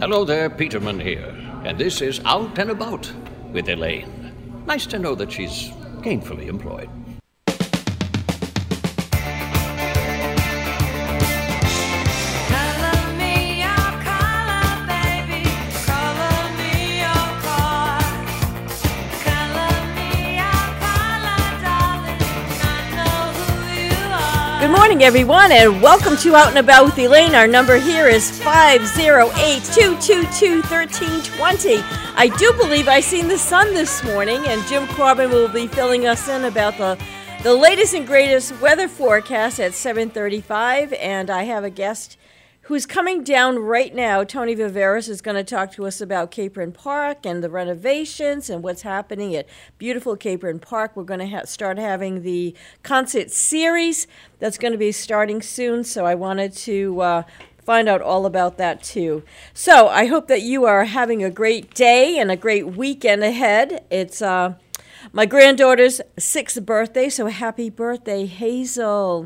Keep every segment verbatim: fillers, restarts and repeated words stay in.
Hello there, Peterman here, and this is Out and About with Elaine. Nice to know that she's gainfully employed. Good morning, everyone, and welcome to Out and About with Elaine. Our number here is five oh eight, two two two, one three two zero. I do believe I seen the sun this morning, and Jim Corbin will be filling us in about the, the latest and greatest weather forecast at seven thirty-five, and I have a guest who's coming down right now. Tony Viveris is going to talk to us about Capron Park and the renovations and what's happening at beautiful Capron Park. We're going to ha- start having the concert series that's going to be starting soon, so I wanted to uh, find out all about that too. So I hope that you are having a great day and a great weekend ahead. It's uh, my granddaughter's sixth birthday, so happy birthday, Hazel.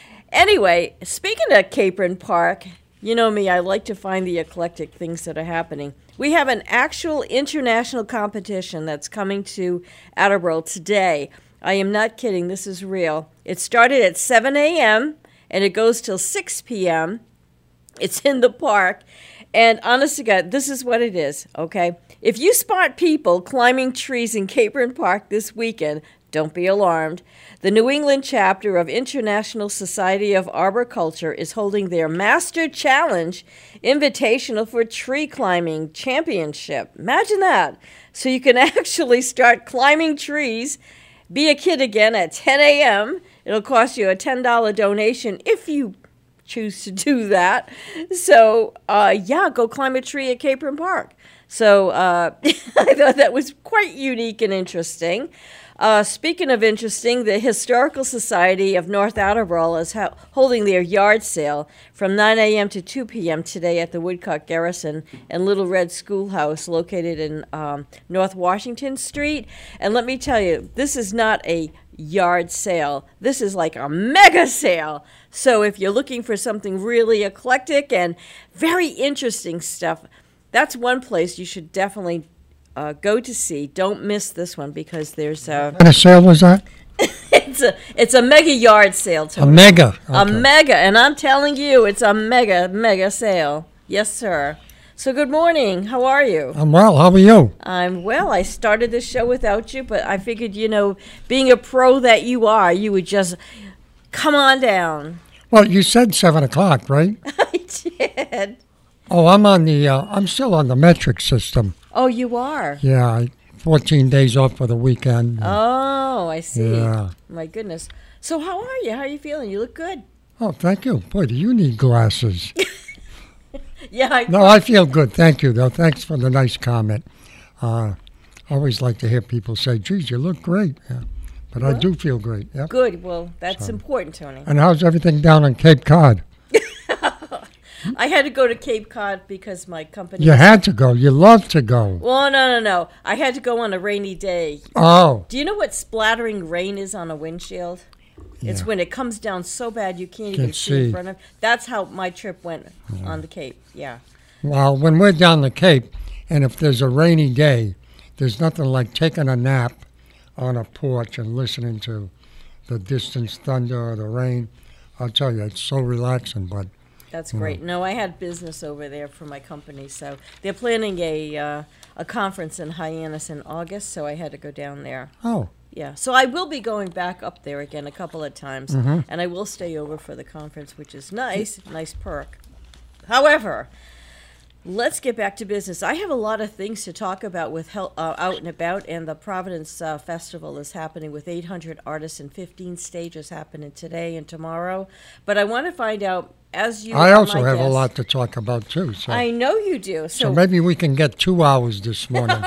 Anyway, speaking of Capron Park, you know me, I like to find the eclectic things that are happening. We have an actual international competition that's coming to Attleboro today. I am not kidding, this is real. It started at seven a.m. and it goes till six p.m. It's in the park. And honest to God, this is what it is, okay? If you spot people climbing trees in Capron Park this weekend, don't be alarmed. The New England chapter of International Society of Arboriculture is holding their Master Challenge Invitational for Tree Climbing Championship. Imagine that. So you can actually start climbing trees, be a kid again at ten a.m. It'll cost you a ten dollars donation if you choose to do that. So, uh, yeah, go climb a tree at Capron Park. So uh, I thought that was quite unique and interesting. Uh, speaking of interesting, the Historical Society of North Attleboro is ha- holding their yard sale from nine a.m. to two p.m. today at the Woodcock Garrison and Little Red Schoolhouse located in um, North Washington Street. And let me tell you, this is not a yard sale. This is like a mega sale. So if you're looking for something really eclectic and very interesting stuff, that's one place you should definitely Uh, go to see. Don't miss this one because there's a... What kind of sale was that? it's a it's a mega yard sale, Tony. A mega? Okay. A mega, and I'm telling you, it's a mega, mega sale. Yes, sir. So good morning. How are you? I'm well. How are you? I'm well. I started the show without you, but I figured, you know, being a pro that you are, you would just come on down. Well, you said seven o'clock, right? I did. Oh, I'm on the, uh, I'm still on the metric system. Oh, you are? Yeah, I, fourteen days off for the weekend. Oh, I see. Yeah. My goodness. So how are you? How are you feeling? You look good. Oh, thank you. Boy, do you need glasses? Yeah. I No, I feel good. Thank you, though. Thanks for the nice comment. Uh, I always like to hear people say, geez, you look great. Yeah. But well, I do feel great. Yep. Good. Well, that's so. important, Tony. And how's everything down on Cape Cod? I had to go to Cape Cod because my company... You had to go. You love to go. Well, no, no, no. I had to go on a rainy day. Oh. Do you know what splattering rain is on a windshield? Yeah. It's when it comes down so bad you can't, can't even see. see in front of... That's how my trip went yeah. on the Cape, yeah. Well, when we're down the Cape, and if there's a rainy day, there's nothing like taking a nap on a porch and listening to the distant thunder or the rain. I'll tell you, it's so relaxing, but... That's great. No, I had business over there for my company, so they're planning a uh, a conference in Hyannis in August, so I had to go down there. Oh. Yeah, so I will be going back up there again a couple of times, mm-hmm. and I will stay over for the conference, which is nice, nice perk. However, let's get back to business. I have a lot of things to talk about with hel- uh, Out and About, and the Providence uh, Festival is happening with eight hundred artists and fifteen stages happening today and tomorrow. But I want to find out, as you I also have guest, a lot to talk about, too. So. I know you do. So, so maybe we can get two hours this morning.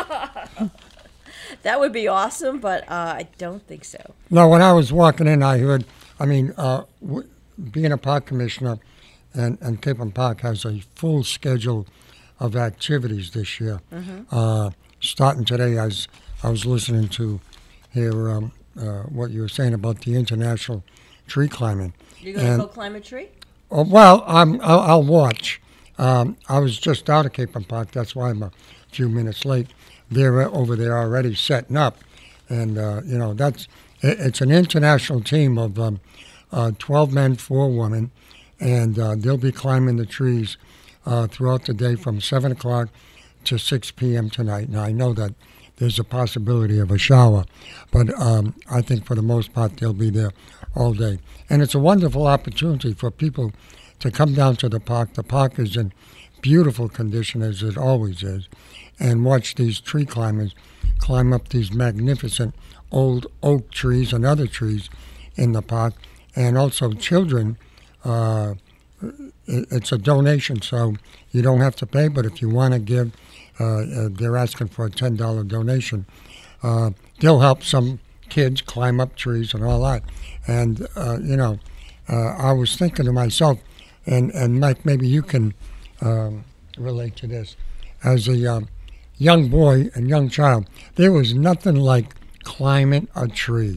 That would be awesome, but uh, I don't think so. No, when I was walking in, I heard, I mean, uh, w- being a park commissioner, and, and Capron Park has a full schedule of activities this year. Mm-hmm. Uh, starting today, as I was listening to hear um, uh, what you were saying about the international tree climbing. You're going to go climb a tree? Uh, well, I'm, I'll, I'll watch. Um, I was just out of Capon Park. That's why I'm a few minutes late. They're over there already setting up. And, uh, you know, that's it, it's an international team of um, uh, twelve men, four women. And uh, they'll be climbing the trees uh, throughout the day from seven o'clock to six p.m. tonight. Now, I know that there's a possibility of a shower, but um, I think for the most part they'll be there all day. And it's a wonderful opportunity for people to come down to the park. The park is in beautiful condition, as it always is, and watch these tree climbers climb up these magnificent old oak trees and other trees in the park. And also children, uh, it's a donation, so you don't have to pay, but if you want to give, uh, uh, they're asking for a ten dollars donation. Uh, they'll help some kids climb up trees and all that. And, uh, you know, uh, I was thinking to myself, and, and Mike, maybe you can um, relate to this. As a um, young boy and young child, there was nothing like climbing a tree.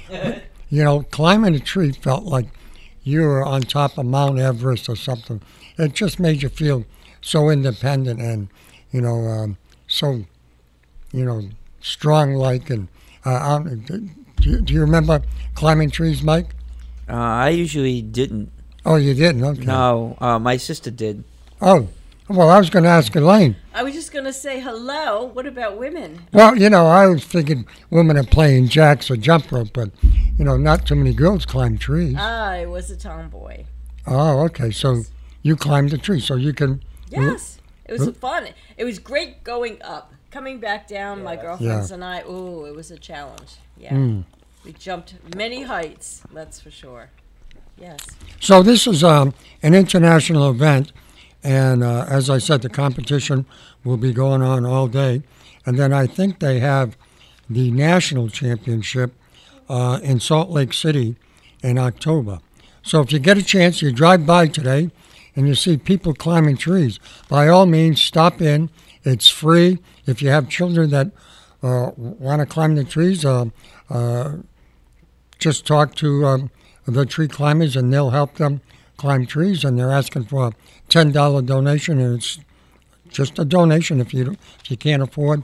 You know, climbing a tree felt like you were on top of Mount Everest or something. It just made you feel so independent and, you know, um, so, you know, strong-like. And uh, do, you, do you remember climbing trees, Mike? Uh, I usually didn't. Oh, you didn't? Okay. No, uh, my sister did. Oh, well, I was going to ask Elaine. I was just going to say hello. What about women? Well, you know, I always figured women are playing jacks or jump rope, but, you know, not too many girls climb trees. I was a tomboy. Oh, okay. So you climbed a tree, so you can... Yes. It was fun. It was great going up. Coming back down, my girlfriends Yeah. and I, ooh, it was a challenge. Yeah. Mm. We jumped many heights, that's for sure. Yes. So this is um, an international event, and uh, as I said, the competition will be going on all day. And then I think they have the national championship uh, in Salt Lake City in October. So if you get a chance, you drive by today and you see people climbing trees, by all means, stop in. It's free. If you have children that uh, want to climb the trees, uh, uh, just talk to um, the tree climbers and they'll help them climb trees. And they're asking for a ten dollars donation, and it's just a donation. If you if you can't afford,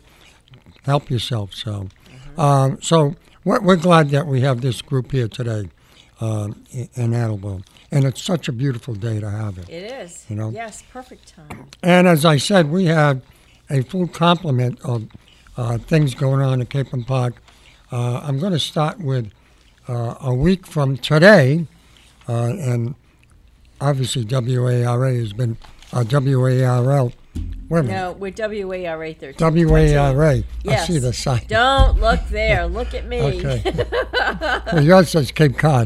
help yourself. So, mm-hmm. um, so we're, we're glad that we have this group here today um, in Attleboro, and it's such a beautiful day to have it. It is. You know. Yes, perfect time. And as I said, we have a full complement of uh, things going on at Capon Park. Uh, I'm going to start with uh, a week from today, uh, and obviously W A R A has been uh, W A R L. Wait a minute. No, we're W A R A thirteen. W A R A. Yes. I see the sign. Don't look there. Look at me. Okay. Well, yours says Cape Cod.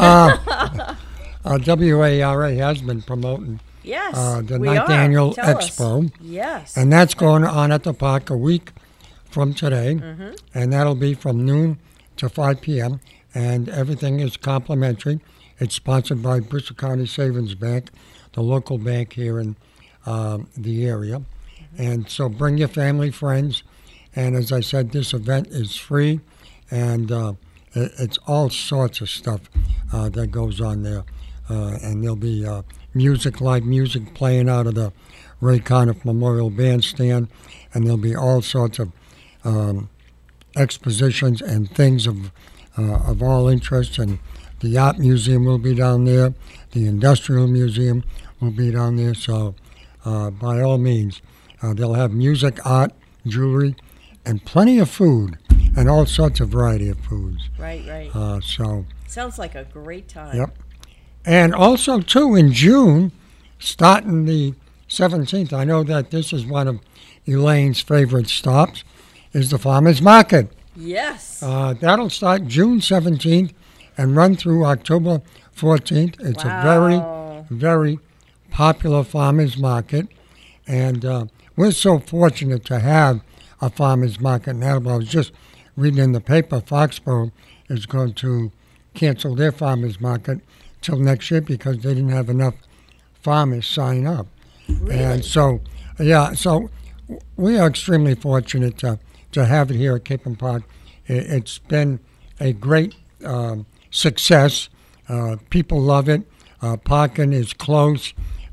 Uh, uh, W A R A has been promoting Yes, uh, the we ninth are. annual Tell expo. Us. Yes. And that's going on at the park a week from today. Mm-hmm. And that'll be from noon to five p.m. And everything is complimentary. It's sponsored by Bristol County Savings Bank, the local bank here in um, the area. Mm-hmm. And so bring your family, friends. And as I said, this event is free. And uh, it, it's all sorts of stuff uh, that goes on there. Uh, and there'll be uh, music, live music playing out of the Ray Conniff Memorial Bandstand. And there'll be all sorts of um, expositions and things of uh, of all interest. And the art museum will be down there. The industrial museum will be down there. So uh, by all means, uh, they'll have music, art, jewelry, and plenty of food, and all sorts of variety of foods. Right, right. Uh, so Sounds like a great time. Yep. And also, too, in June, starting the seventeenth, I know that this is one of Elaine's favorite stops, is the Farmers Market. Yes. Uh, that'll start June seventeenth and run through October fourteenth. It's Wow. a very, very popular farmers market. And uh, we're so fortunate to have a farmers market in Attleboro. I was just reading in the paper, Foxborough is going to cancel their farmers market till next year because they didn't have enough farmers sign up. Really? And so, yeah, so we are extremely fortunate to, to have it here at Capon Park. It, it's been a great um, success. Uh, people love it. Uh, parking is close.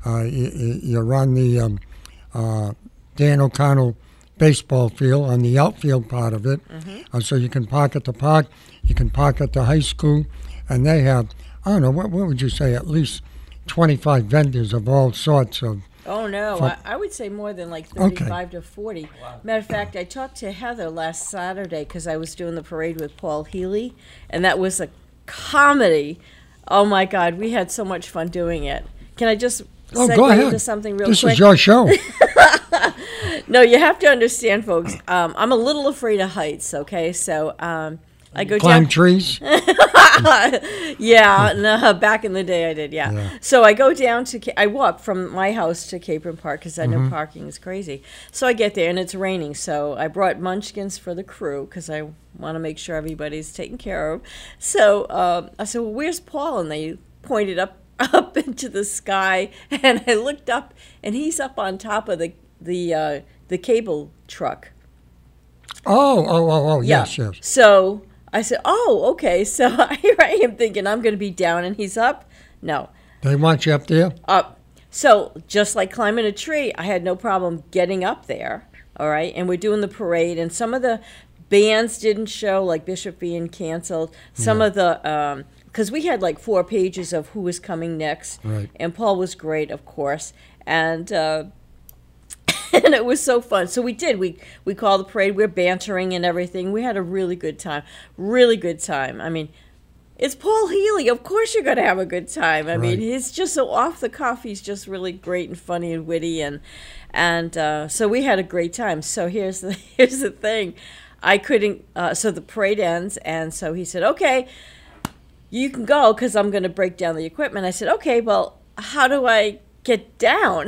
Uh, you, you're on the um, uh, Dan O'Connell baseball field, on the outfield part of it. Mm-hmm. Uh, so you can park at the park, you can park at the high school, and they have, I don't know, what, what would you say, at least twenty-five vendors of all sorts of. Oh, no. For, I, I would say more than like thirty-five okay. to forty. Wow. Matter of fact, I talked to Heather last Saturday because I was doing the parade with Paul Healy, and that was a comedy. Oh, my God. We had so much fun doing it. Can I just oh, segue go ahead. into something real this quick? This is your show. No, you have to understand, folks. Um, I'm a little afraid of heights, okay? So um, I go Climb down. trees? Yeah, no, back in the day I did, yeah. yeah. So I go down to, I walk from my house to Capron Park because I know mm-hmm. parking is crazy. So I get there and it's raining. So I brought munchkins for the crew because I want to make sure everybody's taken care of. So um, I said, well, where's Paul? And they pointed up up into the sky. And I looked up and he's up on top of the, the, uh, the cable truck. Oh, oh, oh, oh, yeah. yes, yes. So I said, oh, okay. So here I am thinking I'm going to be down and he's up. No. They want you up there? Up. So just like climbing a tree, I had no problem getting up there. All right. And we're doing the parade. And some of the bands didn't show, like Bishop being canceled. Some yeah. of the, um, because we had like four pages of who was coming next. Right. And Paul was great, of course. And, uh, and it was so fun. So we did. We we called the parade. We're bantering and everything. We had a really good time. Really good time. I mean, it's Paul Healy. Of course you're going to have a good time. I right. mean, he's just so off the cuff. He's just really great and funny and witty. And and uh, so we had a great time. So here's the here's the thing. I couldn't. Uh, so the parade ends. And so he said, okay, you can go because I'm going to break down the equipment. I said, okay, well, how do I get down?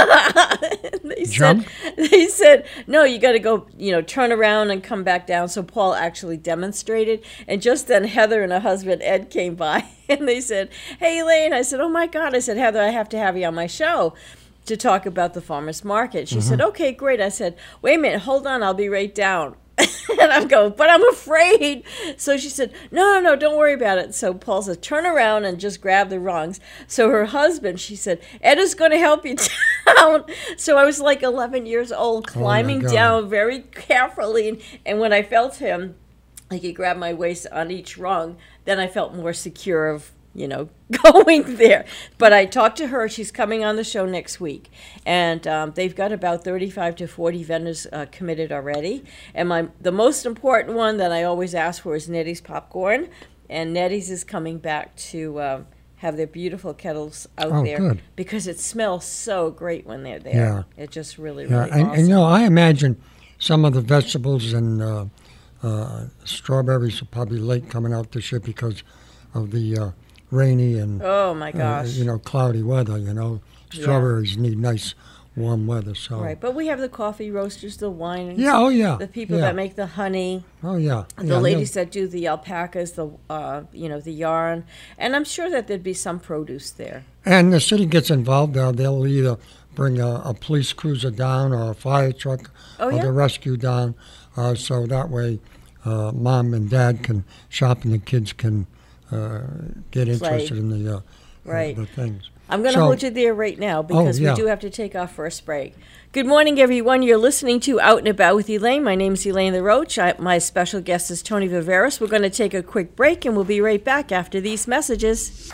they Jump? said they said no, you got to go, you know, turn around and come back down. So Paul actually demonstrated, and just then Heather and her husband Ed came by and they said, hey Elaine. I said, oh my God. I said, Heather, I have to have you on my show to talk about the farmers market. She mm-hmm. said, okay, great. I said, wait a minute, hold on, I'll be right down. And I'm going, but I'm afraid. So she said, no, no, no, don't worry about it. So Paul said, turn around and just grab the rungs. So her husband, she said, Ed is going to help you down. So I was like eleven years old, climbing oh down very carefully. And, and when I felt him, like he grabbed my waist on each rung, then I felt more secure of, you know, going there. But I talked to her. She's coming on the show next week. And um, they've got about thirty-five to forty vendors uh, committed already. And my the most important one that I always ask for is Nettie's Popcorn. And Nettie's is coming back to um, have their beautiful kettles out oh, there. Good. Because it smells so great when they're there. Yeah. It just really, yeah. really and, awesome. and, you know, I imagine some of the vegetables and uh, uh, strawberries are probably late coming out this year because of the uh, rainy and oh my gosh, uh, you know, cloudy weather. You know, strawberries yeah. need nice warm weather. So right, but we have the coffee roasters, the wine, and yeah, oh yeah, the people yeah. that make the honey. Oh yeah, the yeah, ladies yeah. that do the alpacas, the uh, you know, the yarn, and I'm sure that there'd be some produce there. And the city gets involved. Uh, they'll either bring a, a police cruiser down or a fire truck oh, or yeah? the rescue down, uh, so that way uh, mom and dad can shop and the kids can. Uh, get interested Play. in the uh, right. the, the things. I'm going to so, hold you there right now because oh, yeah. we do have to take our first break. Good morning, everyone. You're listening to Out and About with Elaine. My name is Elaine LaRoche. I, my special guest is Tony Viveris. We're going to take a quick break, and we'll be right back after these messages.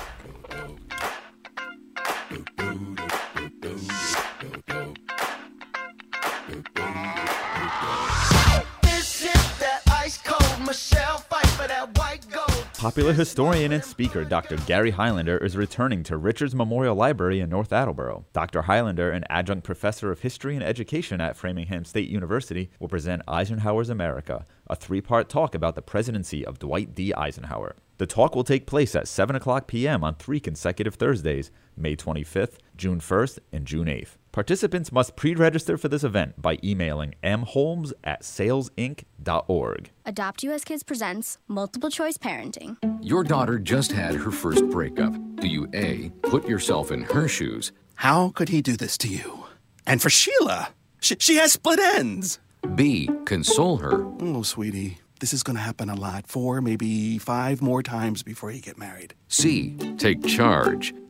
This is that ice cold Michelle fight for that white gold. Popular historian and speaker Doctor Gary Highlander is returning to Richards Memorial Library in North Attleboro. Doctor Highlander, an adjunct professor of history and education at Framingham State University, will present Eisenhower's America, a three-part talk about the presidency of Dwight D. Eisenhower. The talk will take place at seven o'clock p.m. on three consecutive Thursdays, May twenty-fifth, June first, and June eighth. Participants must pre-register for this event by emailing m holmes at sales inc dot org. Adopt U S Kids presents Multiple Choice Parenting. Your daughter just had her first breakup. Do you A, put yourself in her shoes? How could he do this to you? And for Sheila, she, she has split ends. B, console her. Oh, sweetie, this is going to happen a lot. Four, maybe five more times before you get married. C, take charge.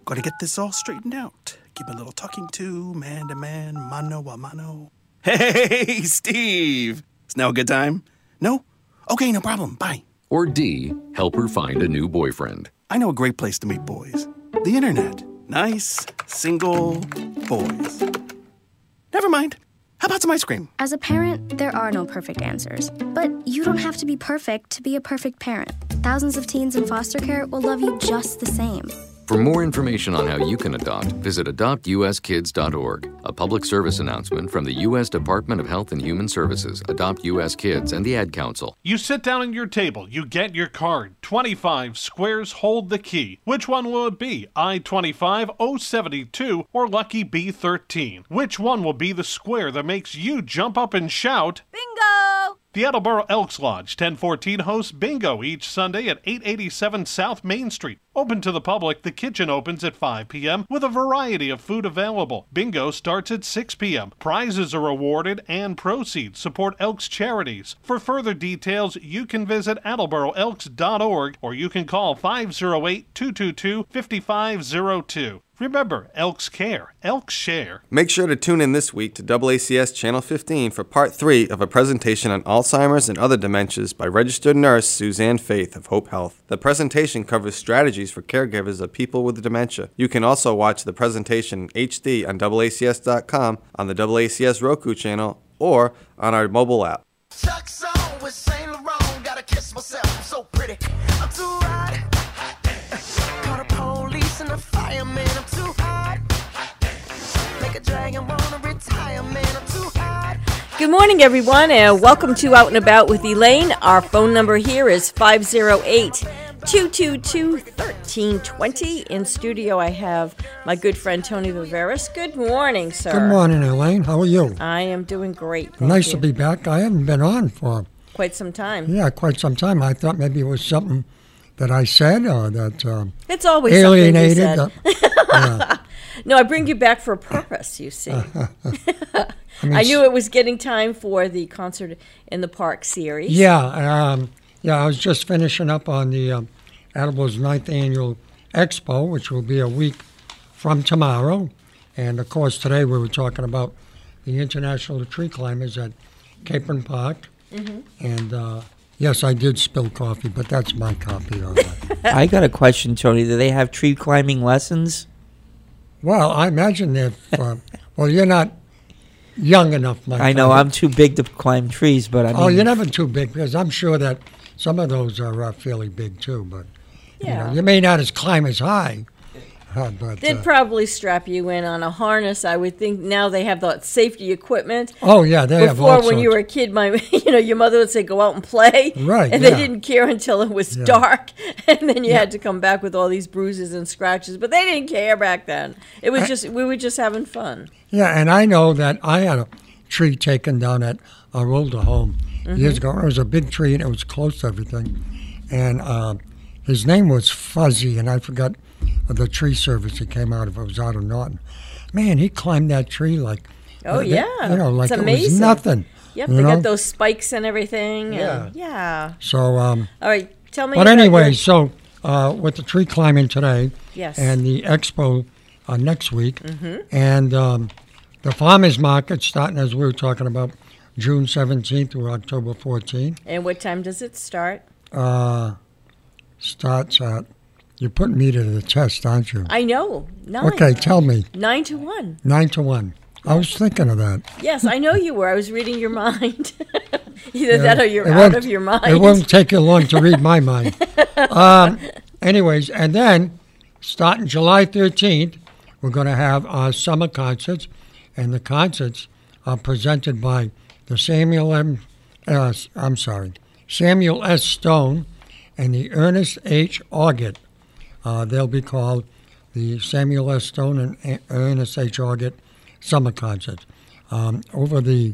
Gotta get this all straightened out. Give a little talking to, man to man, mano a mano. Hey, Steve! Is now a good time? No? Okay, no problem. Bye. Or D, help her find a new boyfriend. I know a great place to meet boys. The internet. Nice, single boys. Never mind. How about some ice cream? As a parent, there are no perfect answers. But you don't have to be perfect to be a perfect parent. Thousands of teens in foster care will love you just the same. For more information on how you can adopt, visit adopt u s kids dot org. A public service announcement from the U S Department of Health and Human Services, Adopt U S Kids, and the Ad Council. You sit down at your table, you get your card. twenty-five squares hold the key. Which one will it be? I twenty-five, O seventy-two, or Lucky B thirteen? Which one will be the square that makes you jump up and shout, Bingo! The Attleboro Elks Lodge, ten fourteen hosts bingo each Sunday at eight eighty-seven South Main Street. Open to the public, the kitchen opens at five p.m. with a variety of food available. Bingo starts at six p.m. Prizes are awarded and proceeds support Elks charities. For further details, you can visit attleboro elks dot org or you can call five oh eight, two two two, five five oh two. Remember, Elks care, Elks share. Make sure to tune in this week to A A C S Channel fifteen for part three of a presentation on Alzheimer's and other dementias by registered nurse Suzanne Faith of Hope Health. The presentation covers strategies for caregivers of people with dementia. You can also watch the presentation in H D on A A C S dot com, on the A A C S Roku channel, or on our mobile app. Chuck's on with Saint Laurent. Gotta kiss myself, I'm so pretty. I'm too hot. Call the police and the fireman. I'm too hot. Make a dragon wanna retire, man. I'm too hot. Good morning, everyone, and welcome to Out and About with Elaine. Our phone number here is five oh eight, two two two, one three two zero. In studio, I have my good friend Tony Viveris. Good morning, sir. Good morning, Elaine. How are you? I am doing great. Nice you. to be back. I haven't been on for quite some time. Yeah, quite some time. I thought maybe it was something that I said or that um, it's always alienated. Something you said. Uh, yeah. No, I bring you back for a purpose, you see. I, mean, I knew it was getting time for the Concert in the Park series. Yeah, um, yeah. I was just finishing up on the um, Attleboro's ninth Annual Expo, which will be a week from tomorrow. And, of course, today we were talking about the International Tree Climbers at Capron Park. Mm-hmm. And, uh, yes, I did spill coffee, but that's my copy of it. I got a question, Tony. Do they have tree climbing lessons? Well, I imagine if, uh, well, you're not young enough, Mike. I know, I'm too big to climb trees, but I mean... Oh, you're never too big, because I'm sure that some of those are uh, fairly big, too, but, yeah. you know, you may not as climb as high, uh, but... They'd uh, probably strap you in on a harness, I would think. Now they have the safety equipment. Oh, yeah, they Before, have all when sorts. you were a kid, my, you know, your mother would say, go out and play. Right, And yeah. they didn't care until it was Yeah. dark, and then you Yeah. had to come back with all these bruises and scratches. But they didn't care back then. It was I- just, we were just having fun. Yeah, and I know that I had a tree taken down at our older home Mm-hmm. years ago. It was a big tree, and it was close to everything. And uh, his name was Fuzzy, and I forgot the tree service he came out of. It was out of Norton. Man, he climbed that tree like... Oh, uh, yeah. You know, like It's it was amazing. nothing. Yep, you they know? got those spikes and everything. Yeah. And yeah. So, um... All right, tell me But about anyway, your- so uh, with the tree climbing today... Yes. And the expo uh, next week. Mhm. And um, the farmers market starting, as we were talking about, June seventeenth through October fourteenth. And what time does it start? Uh, starts at... You're putting me to the test, aren't you? I know. Nine. Okay, tell me. Nine to one. Nine to one. I was thinking of that. Yes, I know you were. I was reading your mind. Either Yeah, that or you're it out won't- of your mind. It won't take you long to read my mind. Um, anyways, and then starting July thirteenth, we're going to have our summer concerts, and the concerts are presented by the Samuel M. Uh, I'm sorry, Samuel S. Stone and the Ernest H. Orgett. Uh, they'll be called the Samuel S. Stone and A- Ernest H. Orgett Summer Concerts. Um, over the,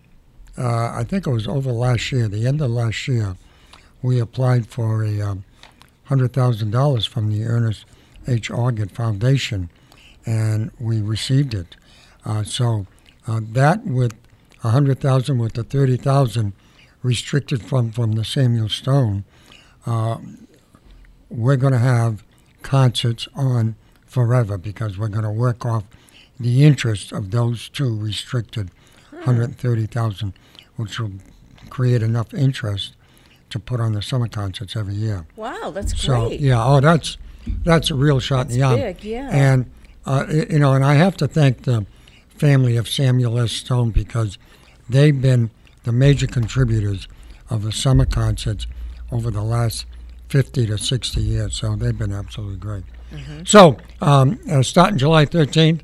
uh, I think it was over last year, the end of last year, we applied for a um, one hundred thousand dollars from the Ernest H. Orgett Foundation, and we received it. Uh, so uh, that with one hundred thousand dollars with the thirty thousand dollars restricted from, from the Samuel Stone, uh, we're going to have concerts on forever because we're going to work off the interest of those two restricted one hundred thirty thousand, which will create enough interest to put on the summer concerts every year. Wow, that's So, great. yeah, oh, that's that's a real shot in the arm. big, yeah. And, uh, y- you know, and I have to thank the family of Samuel S. Stone because they've been the major contributors of the summer concerts over the last fifty to sixty years. So they've been absolutely great. So, um, uh, starting July thirteenth,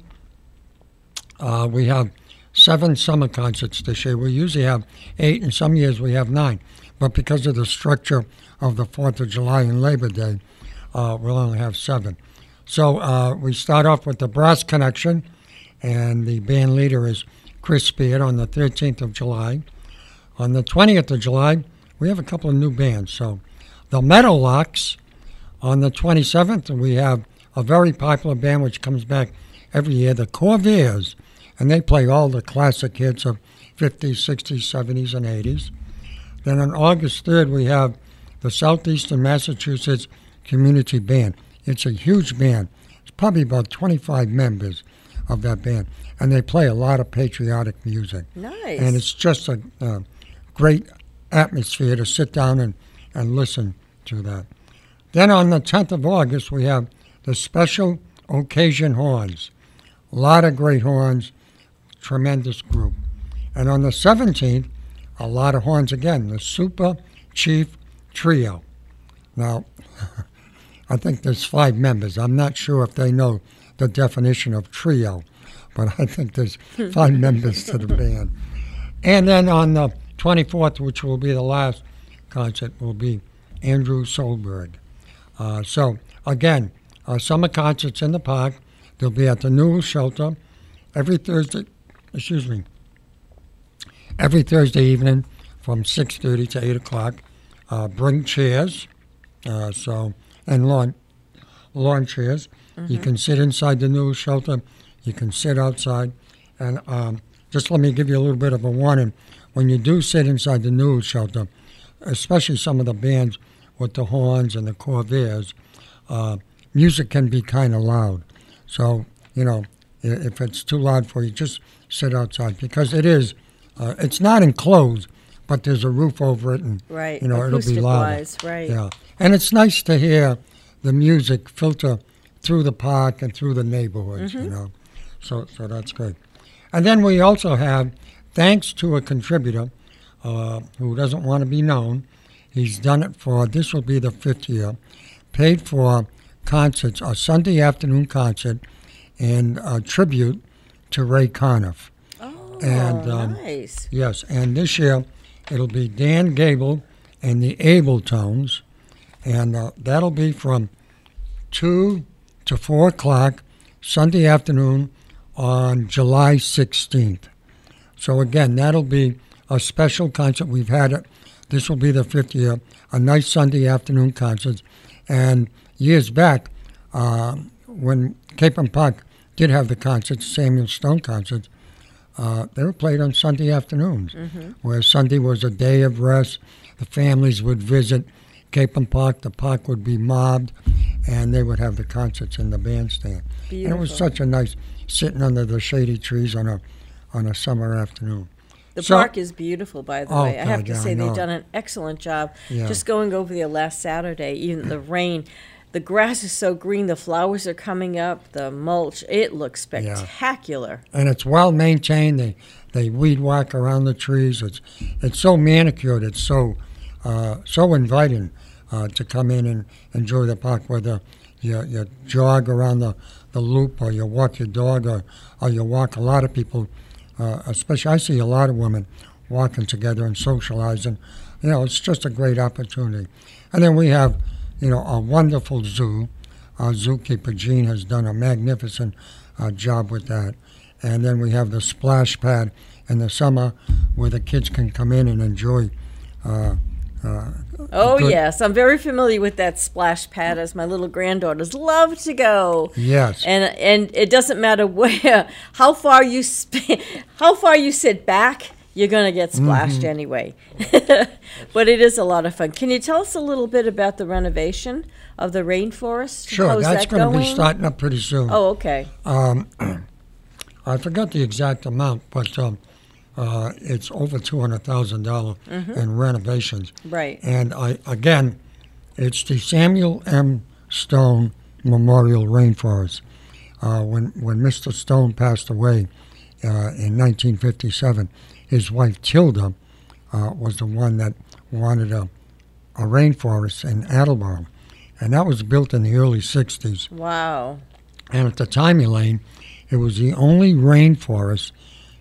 uh, we have seven summer concerts this year. We usually have eight, and some years we have nine. But because of the structure of the fourth of July and Labor Day, uh, we'll only have seven. So uh, we start off with the Brass Connection, and the band leader is Chris Beard on the thirteenth of July. On the twentieth of July, we have a couple of new bands. So the Meadowlarks. On the twenty-seventh, we have a very popular band which comes back every year, the Corvairs, and they play all the classic hits of fifties, sixties, seventies, and eighties. Then on August third, we have the Southeastern Massachusetts Community Band. It's a huge band. It's probably about twenty-five members of that band, and they play a lot of patriotic music. Nice. And it's just a uh, great atmosphere to sit down and, and listen to that. Then on the tenth of August, we have the Special Occasion Horns. A lot of great horns, tremendous group. And on the seventeenth, a lot of horns again, the Super Chief Trio. Now, I think there's five members. I'm not sure if they know the definition of trio, but I think there's five members to the band. And then on the twenty-fourth, which will be the last concert, will be Andrew Solberg. Uh, so, again, uh, summer concerts in the park. They'll be at the Newell Shelter every Thursday, excuse me, every Thursday evening from six thirty to eight o'clock. Uh, bring chairs, uh, so and lawn, lawn chairs. You can sit inside the Newell Shelter. You can sit outside. And um, just let me give you a little bit of a warning. When you do sit inside the Newell Shelter, especially some of the bands with the horns and the Corvairs, uh, music can be kind of loud. So, you know, i- if it's too loud for you, just sit outside because it is, uh, it's not enclosed, but there's a roof over it and, Right, you know, it'll be louder. acoustic-wise, right. Yeah. And it's nice to hear the music filter through the park and through the neighborhoods, you know. So, so that's good. And then we also have, thanks to a contributor uh, who doesn't want to be known, he's done it for, this will be the fifth year, paid for concerts, a Sunday afternoon concert in uh, tribute to Ray Conniff. Oh, and, um, nice. Yes, and this year it'll be Dan Gable and the Abletones, and uh, that'll be from two to four o'clock Sunday afternoon on July sixteenth. So again, that'll be a special concert. We've had it. This will be the fifth year, a nice Sunday afternoon concert. And years back, uh, when Cape and Park did have the concerts, Samuel Stone concerts, uh, they were played on Sunday afternoons, where Sunday was a day of rest. The families would visit Cape and Park. The park would be mobbed, and they would have the concerts in the bandstand. And it was Beautiful. such a nice sitting under the shady trees on a on a summer afternoon. The So- park is beautiful, by the Oh, way. I have God, to yeah, say I they've know. done an excellent job. Yeah. Just going over there last Saturday, even the rain, the grass is so green, the flowers are coming up, the mulch, it looks Yeah. spectacular. And it's well maintained. They they weed whack around the trees. It's it's so manicured. It's so uh, so inviting uh, to come in and enjoy the park. Whether you you jog around the, the loop or you walk your dog or or you walk. A lot of people, uh, especially I see a lot of women walking together and socializing. You know, it's just a great opportunity. And then we have, you know, a wonderful zoo. Our zookeeper Gene has done a magnificent uh, job with that. And then we have the splash pad in the summer where the kids can come in and enjoy. Uh, uh, Oh, good- yes. I'm very familiar with that splash pad as my little granddaughters love to go. Yes. And and it doesn't matter where, how far you sp- how far you sit back you're going to get splashed Mm-hmm. anyway. But it is a lot of fun. Can you tell us a little bit about the renovation of the rainforest? Sure, How's that's that going to be going? starting up pretty soon. Oh, okay. Um, I forgot the exact amount, but um, uh, it's over two hundred thousand dollars Mhm. in renovations. Right. And I again, it's the Samuel M. Stone Memorial Rainforest. Uh, when when Mister Stone passed away uh, in nineteen fifty-seven, his wife Tilda uh, was the one that wanted a, a rainforest in Attleboro, and that was built in the early sixties. Wow. And at the time, Elaine, it was the only rainforest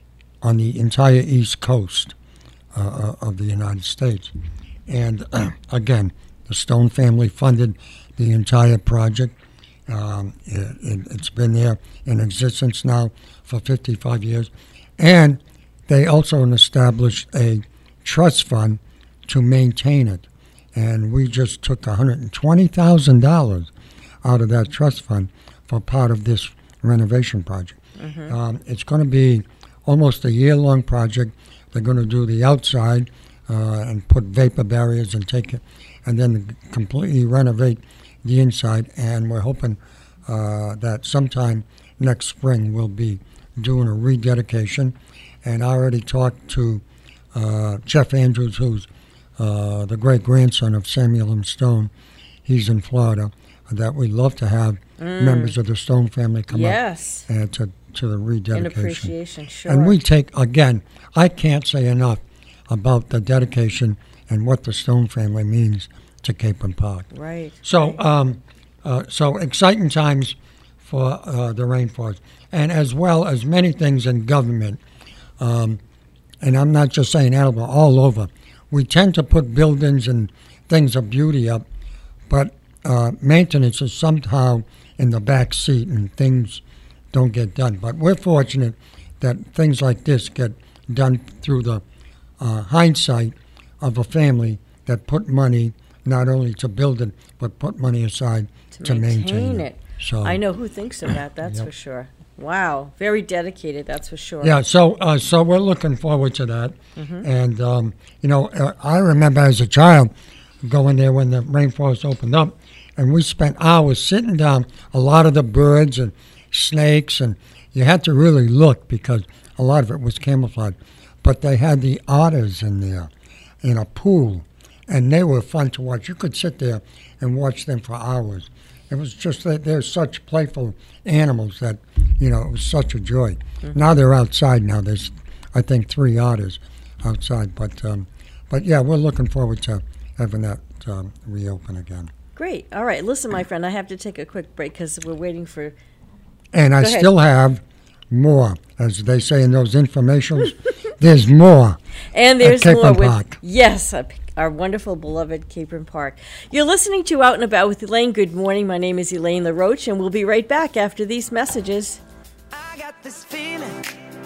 on the entire East Coast uh, of the United States. And uh, again, the Stone family funded the entire project. Um, it, it, it's been there in existence now for fifty-five years. And they also established a trust fund to maintain it. And we just took one hundred twenty thousand dollars out of that trust fund for part of this renovation project. Mhm. Um, it's going to be almost a year-long project. They're going to do the outside uh, and put vapor barriers and take it, and then completely renovate the inside. And we're hoping uh, that sometime next spring we'll be doing a rededication. And I already talked to uh, Jeff Andrews, who's uh, the great-grandson of Samuel M. Stone. He's in Florida. That we'd love to have Mm. members of the Stone family come Yes. up and to, to the rededication. In appreciation, sure. And we take, again, I can't say enough about the dedication and what the Stone family means to Capron Park. Right. So, um, uh, so exciting times for uh, the rainforest, and as well as many things in government. Um, and I'm not just saying Attleboro, all over. We tend to put buildings and things of beauty up, but uh, maintenance is somehow in the back seat and things don't get done. But we're fortunate that things like this get done through the uh, hindsight of a family that put money not only to build it, but put money aside to, to maintain, maintain it. it. So I know who thinks of that, that's Yep. for sure. Wow. Very dedicated, that's for sure. Yeah, so uh, so we're looking forward to that. Mhm. And, um, you know, uh, I remember as a child going there when the rainforest opened up, and we spent hours sitting down, a lot of the birds and snakes, and you had to really look because a lot of it was camouflage. But they had the otters in there in a pool, and they were fun to watch. You could sit there and watch them for hours. It was just that they're such playful animals that, you know, it was such a joy. Mhm. Now they're outside now. There's, I think, three otters outside. But, um, but yeah, we're looking forward to having that um, reopen again. Great. All right. Listen, my friend, I have to take a quick break because we're waiting for... And I Go ahead. still have more, as they say in those infomercials. There's more. And at there's more Capron with, Park. yes, uh, our wonderful, beloved Capron Park. You're listening to Out and About with Elaine. Good morning. My name is Elaine LaRoche, and we'll be right back after these messages. I got this feeling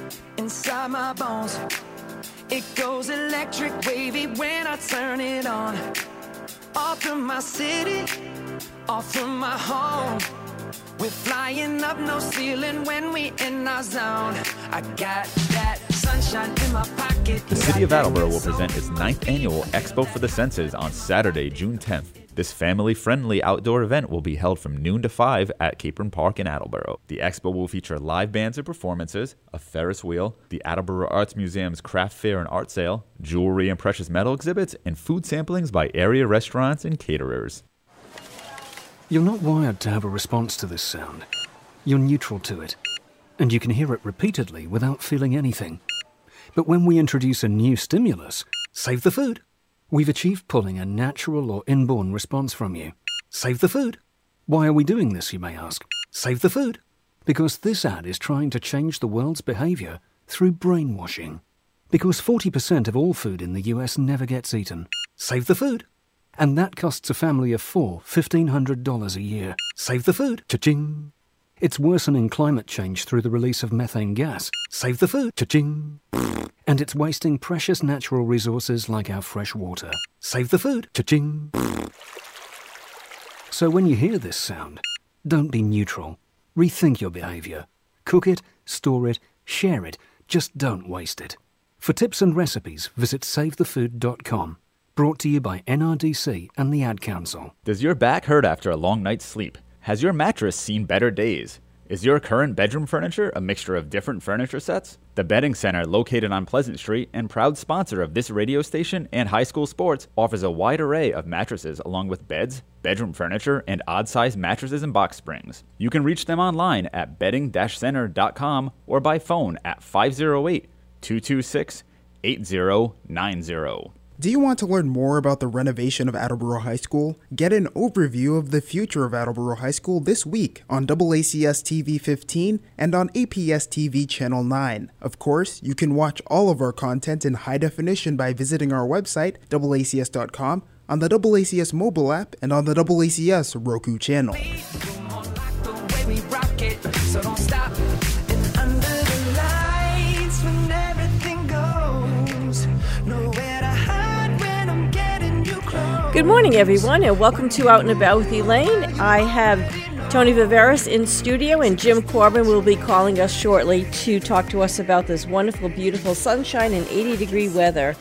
inside my bones. It goes electric wavy when I turn it on. Off from my city, off from my home. We're flying up no ceiling when we in our zone. I got that sunshine in my pocket. The City of Attleboro will present its ninth annual Expo for the Senses on Saturday, June tenth. This family-friendly outdoor event will be held from noon to five at Capron Park in Attleboro. The expo will feature live bands and performances, a Ferris wheel, the Attleboro Arts Museum's craft fair and art sale, jewelry and precious metal exhibits, and food samplings by area restaurants and caterers. You're not wired to have a response to this sound. You're neutral to it, and you can hear it repeatedly without feeling anything. But when we introduce a new stimulus, save the food, we've achieved pulling a natural or inborn response from you. Save the food. Why are we doing this, you may ask? Save the food. Because this ad is trying to change the world's behavior through brainwashing. Because forty percent of all food in the U S never gets eaten. Save the food. And that costs a family of four fifteen hundred dollars a year. Save the food. Cha-ching. It's worsening climate change through the release of methane gas. Save the food. Cha-ching. And it's wasting precious natural resources like our fresh water. Save the food. Cha-ching. So when you hear this sound, don't be neutral. Rethink your behavior. Cook it, store it, share it. Just don't waste it. For tips and recipes, visit save the food dot com. Brought to you by N R D C and the Ad Council. Does your back hurt after a long night's sleep? Has your mattress seen better days? Is your current bedroom furniture a mixture of different furniture sets? The Bedding Center, located on Pleasant Street and proud sponsor of this radio station and high school sports, offers a wide array of mattresses along with beds, bedroom furniture, and odd-sized mattresses and box springs. You can reach them online at bedding dash center dot com or by phone at five oh eight, two two six, eight oh nine oh. Do you want to learn more about the renovation of Attleboro High School? Get an overview of the future of Attleboro High School this week on A A C S T V fifteen and on A P S T V Channel nine. Of course, you can watch all of our content in high definition by visiting our website, A A C S dot com, on the A A C S mobile app, and on the A A C S Roku channel. Good morning, everyone, and welcome to Out and About with Elaine. I have Tony Viveris in studio, and Jim Corbin will be calling us shortly to talk to us about this wonderful, beautiful sunshine and eighty-degree weather.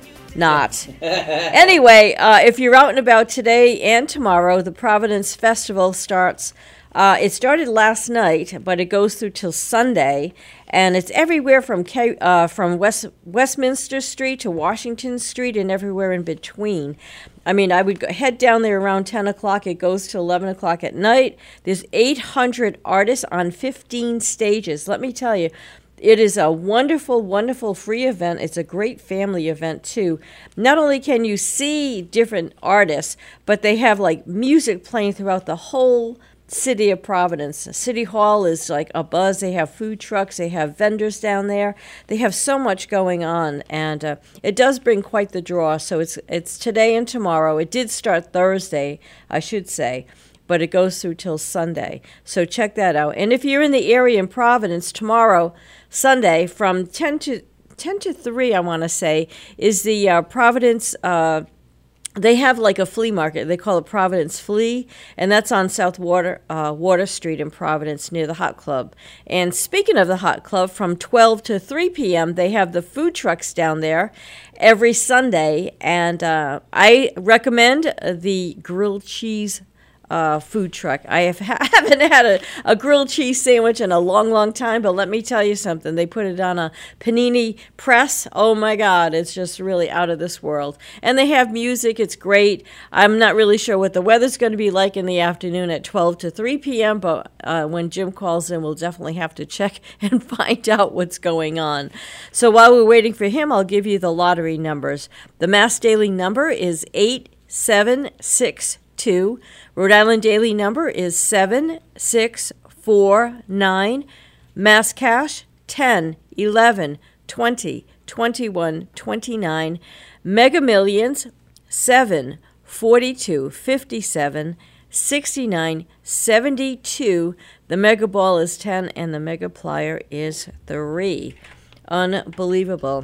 Not. Anyway, uh, if you're out and about today and tomorrow, the Providence Festival starts. Uh, it started last night, but it goes through till Sunday, and it's everywhere from K, uh, from West, Westminster Street to Washington Street and everywhere in between. I mean, I would go, head down there around ten o'clock. It goes to eleven o'clock at night. There's eight hundred artists on fifteen stages. Let me tell you, it is a wonderful, wonderful free event. It's a great family event, too. Not only can you see different artists, but they have, like, music playing throughout the whole City of Providence. City Hall is like a buzz. They have food trucks. They have vendors down there. They have so much going on, and uh, it does bring quite the draw. So it's it's today and tomorrow. It did start Thursday, I should say, but it goes through till Sunday. So check that out. And if you're in the area in Providence, tomorrow, Sunday, from ten to three, I want to say, is the uh, Providence uh They have like a flea market. They call it Providence Flea, and that's on South Water uh, Water Street in Providence near the Hot Club. And speaking of the Hot Club, from twelve to three p.m., they have the food trucks down there every Sunday. And uh, I recommend the grilled cheese Uh, food truck. I have, haven't had a, a grilled cheese sandwich in a long, long time, but let me tell you something. They put it on a panini press. Oh, my God. It's just really out of this world. And they have music. It's great. I'm not really sure what the weather's going to be like in the afternoon at twelve to three p.m., but uh, when Jim calls in, we'll definitely have to check and find out what's going on. So while we're waiting for him, I'll give you the lottery numbers. The Mass Daily number is eight seven six two. Rhode Island Daily number is seven six four nine. Mass Cash ten, eleven, twenty, twenty-one, twenty-nine. Mega Millions seven, forty-two, fifty-seven, sixty-nine, seventy-two. The Mega Ball is ten and the Mega Plier is three. Unbelievable.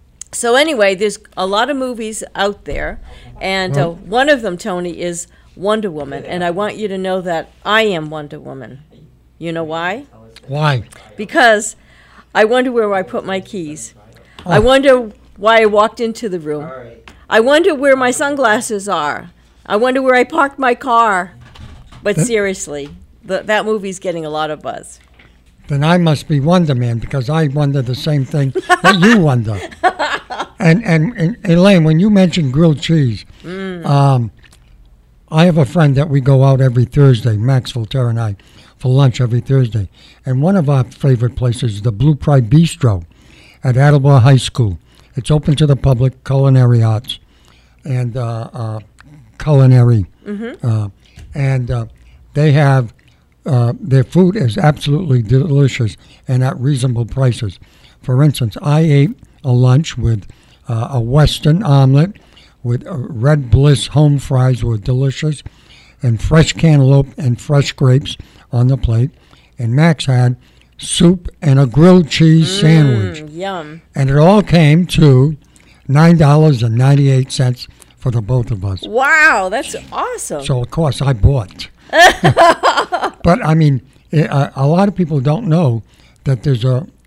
So anyway, there's a lot of movies out there, and uh, one of them, Tony, is Wonder Woman, and I want you to know that I am Wonder Woman. You know why? Why? Because I wonder where I put my keys. Oh. I wonder why I walked into the room. I wonder where my sunglasses are. I wonder where I parked my car. But seriously, the, that movie's getting a lot of buzz. Then I must be Wonder Man, because I wonder the same thing that you wonder. And, and and Elaine, when you mentioned grilled cheese, mm. um, I have a friend that we go out every Thursday, Max Voltaire and I, for lunch every Thursday. And one of our favorite places is the Blue Pride Bistro at Attleboro High School. It's open to the public, culinary arts, and uh, uh, culinary. Mm-hmm. Uh, and uh, they have, uh, their food is absolutely delicious and at reasonable prices. For instance, I ate a lunch with uh, a Western omelet, with uh, Red Bliss home fries were delicious, and fresh cantaloupe and fresh grapes on the plate. And Max had soup and a grilled cheese mm, sandwich. Yum. And it all came to nine dollars and ninety-eight cents for the both of us. Wow, that's awesome. So, of course, I bought. But, I mean, it, uh, a lot of people don't know that there's a,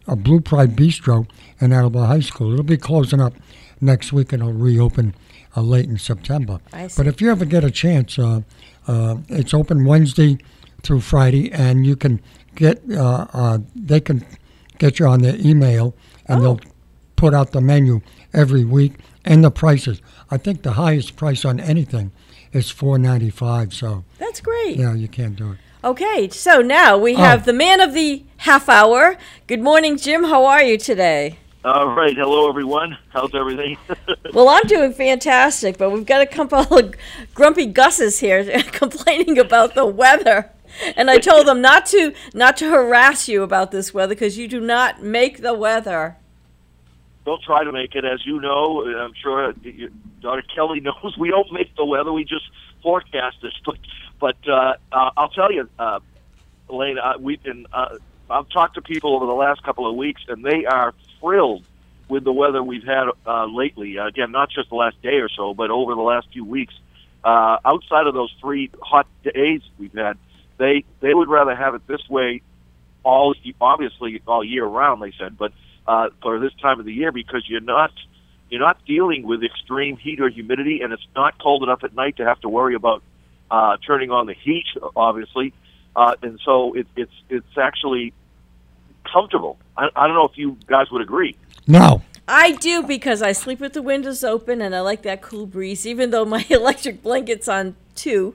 a Blue Pride Bistro in Attleboro High School. It'll be closing up next week, and it'll reopen uh, late in September. I see. But if you ever get a chance, uh, uh, it's open Wednesday through Friday, and you can get uh, uh, they can get you on their email, and Oh. they'll put out the menu every week and the prices. I think the highest price on anything is four ninety-five. So That's great. yeah, you can't do it. Okay, so now we Oh. have the man of the half hour. Good morning, Jim. How are you today? All right. Hello, everyone. How's everything? Well, I'm doing fantastic, but we've got a couple of grumpy Gus's here complaining about the weather. And I told them not to not to harass you about this weather because you do not make the weather. Don't try to make it. As you know, and I'm sure your daughter Kelly knows, we don't make the weather. We just forecast it. But, but uh, uh, I'll tell you, uh, Elaine, uh, we've been, uh, I've talked to people over the last couple of weeks, and they are thrilled with the weather we've had uh, lately. Uh, again, not just the last day or so, but over the last few weeks. Uh, outside of those three hot days we've had, they they would rather have it this way, all obviously all year round. They said, but uh, for this time of the year, because you're not you're not dealing with extreme heat or humidity, and it's not cold enough at night to have to worry about uh, turning on the heat, obviously, uh, and so it, it's it's actually comfortable. I, I don't know if you guys would agree. No. I do because I sleep with the windows open and I like that cool breeze, even though my electric blanket's on two.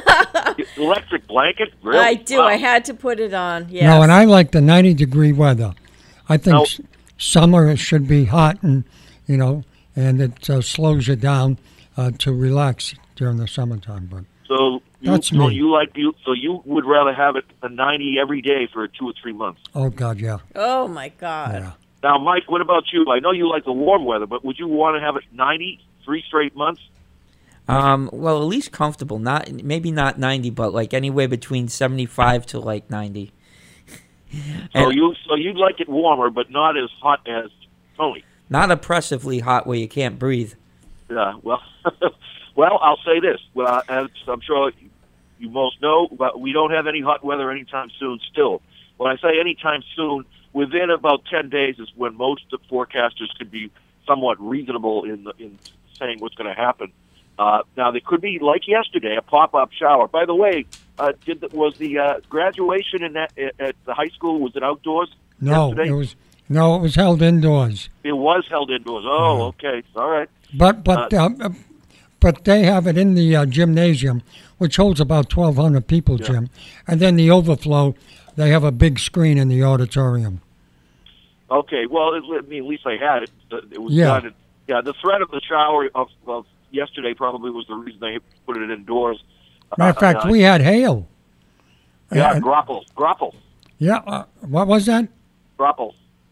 Electric blanket? Really? I do. Wow. I had to put it on. Yes. No, and I like the ninety degree weather. I think No. s- summer it should be hot, and you know, and it uh, slows you down uh, to relax during the summertime. But So you, That's so me. you like you so you would rather have it a ninety every day for two or three months. oh God, yeah. Oh, my God. Yeah. Now, Mike, what about you? I know you like the warm weather, but would you want to have it ninety three straight months? Um, well, at least comfortable. Not maybe not ninety, but like anywhere between seventy-five to like ninety. So you so you'd like it warmer, but not as hot as Tony. Not oppressively hot where you can't breathe. Yeah. Well, well, I'll say this. Well, as I'm sure you most know, but we don't have any hot weather anytime soon. Still, when I say anytime soon, within about ten days is when most of the forecasters could be somewhat reasonable in the, in saying what's going to happen. Uh, now, there could be, like yesterday, a pop-up shower. By the way, uh, did the, was the uh, graduation in that at, at the high school, was it outdoors No, yesterday? it was no, it was held indoors. It was held indoors. Oh, okay. All right. But but Uh, uh, uh, but they have it in the uh, gymnasium, which holds about twelve hundred people, Yeah. Jim. And then the overflow, they have a big screen in the auditorium. Okay, well, it, I mean, at least they had it. It was Yeah. done. Yeah, the threat of the shower of, of yesterday probably was the reason they put it indoors. Matter of Uh, fact, uh, we had hail. Yeah, And- grapple, grapple, Yeah, uh, what was that? grapple.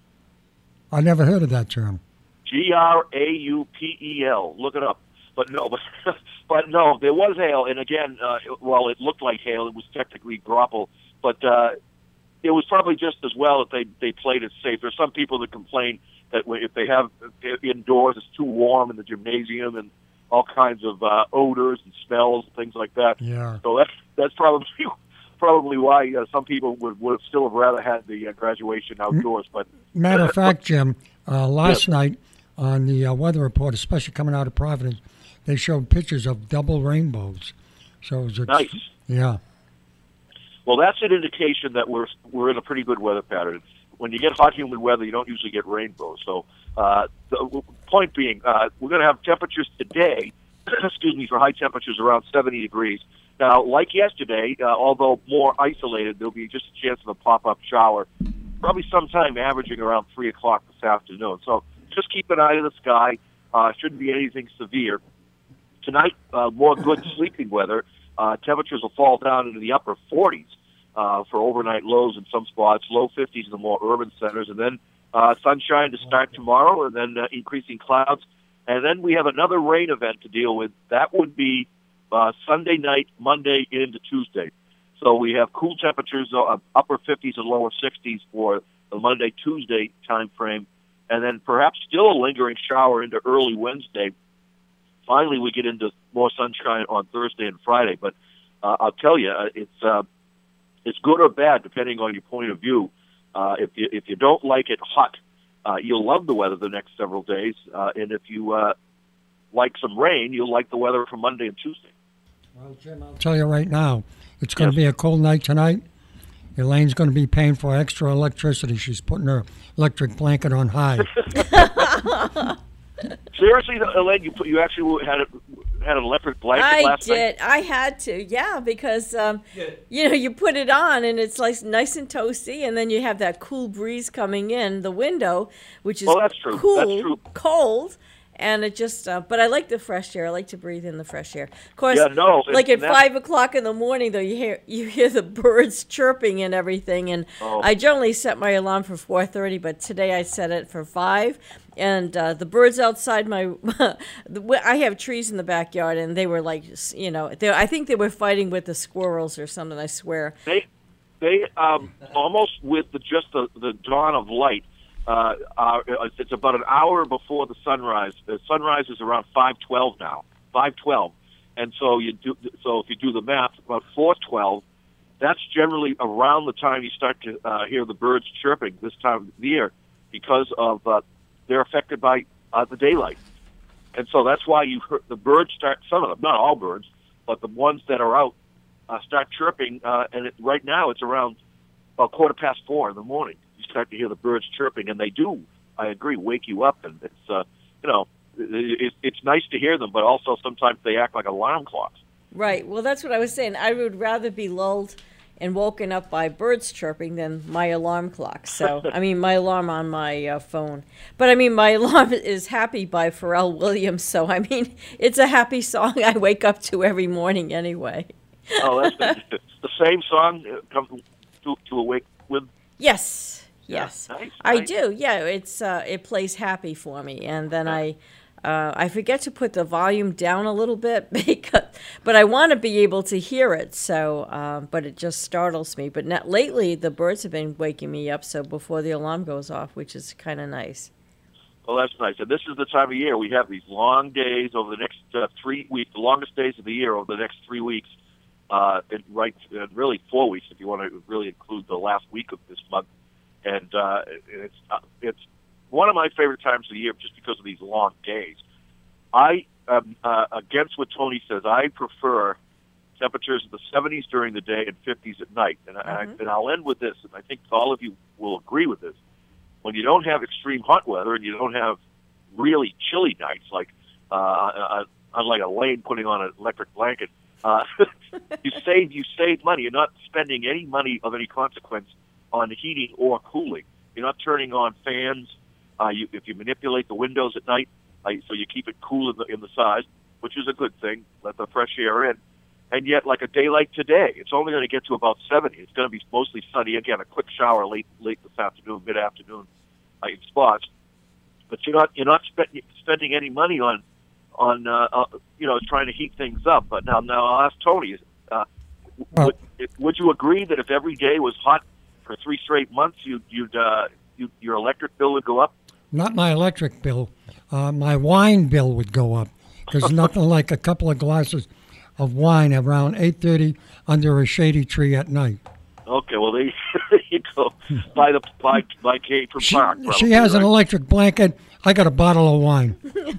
I never heard of that term. G R A U P E L. Look it up. But no, but, but no, there was hail, and again, uh, it- well, it looked like hail. It was technically grapple, but uh, it was probably just as well if they they played it safe. There's some people that complain that when- if they have uh, indoors, it's too warm in the gymnasium and all kinds of uh, odors and smells and things like that. Yeah. So that's that's probably probably why uh, some people would would have still have rather had the uh, graduation outdoors. But Matter of fact, Jim, uh, last Yes. night on the uh, weather report, especially coming out of Providence, they showed pictures of double rainbows. So it was ex- Nice. Yeah. Well, that's an indication that we're we're in a pretty good weather pattern. When you get hot, humid weather, you don't usually get rainbows. So, uh, the point being, uh, we're going to have temperatures today. excuse me, for high temperatures around seventy degrees. Now, like yesterday, uh, although more isolated, there'll be just a chance of a pop-up shower, probably sometime averaging around three o'clock this afternoon. So, just keep an eye to the sky. Uh, shouldn't be anything severe. Tonight, uh, more good sleeping weather. Uh, temperatures will fall down into the upper forties uh, for overnight lows in some spots, low fifties in the more urban centers, and then uh, sunshine to start tomorrow, and then uh, increasing clouds. And then we have another rain event to deal with. That would be uh, Sunday night, Monday into Tuesday. So we have cool temperatures, uh, upper fifties and lower sixties for the Monday, Tuesday time frame, and then perhaps still a lingering shower into early Wednesday. Finally, we get into more sunshine on Thursday and Friday. But uh, I'll tell you, uh, it's uh, it's good or bad depending on your point of view. Uh, if you if you don't like it hot, uh, you'll love the weather the next several days. Uh, and if you uh, like some rain, you'll like the weather for Monday and Tuesday. Well, Jim, I'll tell you right now, it's going to be a cold night tonight. Elaine's going to be paying for extra electricity. She's putting her electric blanket on high. Seriously, Elaine, you put, you actually had a, had an electric blanket I last night? I did. I had to, yeah, because, um, you know, you put it on and it's like nice and toasty, and then you have that cool breeze coming in the window, which is Oh, that's true. cool, That's true. cold, and it just, uh, but I like the fresh air. I like to breathe in the fresh air. Of course, Yeah, no, like and at that's- five o'clock in the morning, though, you hear you hear the birds chirping and everything, and Oh. I generally set my alarm for four thirty, but today I set it for five. And uh, the birds outside my, the, I have trees in the backyard, and they were like, you know, they, I think they were fighting with the squirrels or something. I swear. They, they um, almost with the, just the, the dawn of light. Uh, uh, it's about an hour before the sunrise. The sunrise is around five twelve now, five twelve, and so you do. So if you do the math, about four twelve, that's generally around the time you start to uh, hear the birds chirping this time of the year, because of uh, they're affected by uh, the daylight, and so that's why you heard the birds start. Some of them, not all birds, but the ones that are out uh, start chirping. Uh, and it, right now, it's around about quarter past four in the morning. You start to hear the birds chirping, and they do. I agree, wake you up, and it's uh, you know, it, it's nice to hear them, but also sometimes they act like alarm clocks. Right. Well, that's what I was saying. I would rather be lulled and woken up by birds chirping than my alarm clock. So, I mean, my alarm on my uh, phone. But, I mean, my alarm is Happy by Pharrell Williams. So, I mean, it's a happy song I wake up to every morning anyway. Oh, that's the, the same song uh, come to, to awake with? Yes. Yes. Yeah, nice, I nice. do. Yeah, it's uh, it plays Happy for me. And then I... Uh, I forget to put the volume down a little bit, because, but I want to be able to hear it. So, uh, but it just startles me. But not, lately, the birds have been waking me up. So before the alarm goes off, which is kind of nice. Well, that's nice. And this is the time of year we have these long days over the next uh, three weeks, the longest days of the year over the next three weeks, uh, and right, uh, really four weeks if you want to really include the last week of this month. And uh, it's uh, it's. one of my favorite times of the year just because of these long days. I am uh, against what Tony says. I prefer temperatures in the seventies during the day and fifties at night. And, Mm-hmm. I, and I'll end with this, and I think all of you will agree with this. When you don't have extreme hot weather and you don't have really chilly nights, like uh, uh, unlike Elaine putting on an electric blanket, uh, you save you save money. You're not spending any money of any consequence on heating or cooling. You're not turning on fans. Uh, you, if you manipulate the windows at night, uh, so you keep it cool in the, in the side, which is a good thing, let the fresh air in. And yet, like a day like today, it's only going to get to about seventy. It's going to be mostly sunny. Again, a quick shower late late this afternoon, mid-afternoon uh, in spots. But you're not you're not spend, spending any money on on uh, uh, you know trying to heat things up. But now now I'll ask Tony. Uh, would, would you agree that if every day was hot for three straight months, you, you'd uh, you, your electric bill would go up? Not my electric bill. Uh, my wine bill would go up. There's nothing like a couple of glasses of wine around eight thirty under a shady tree at night. Okay, well, there you go. By the by, by Kate from She, Park. she has right? an electric blanket. I got a bottle of wine.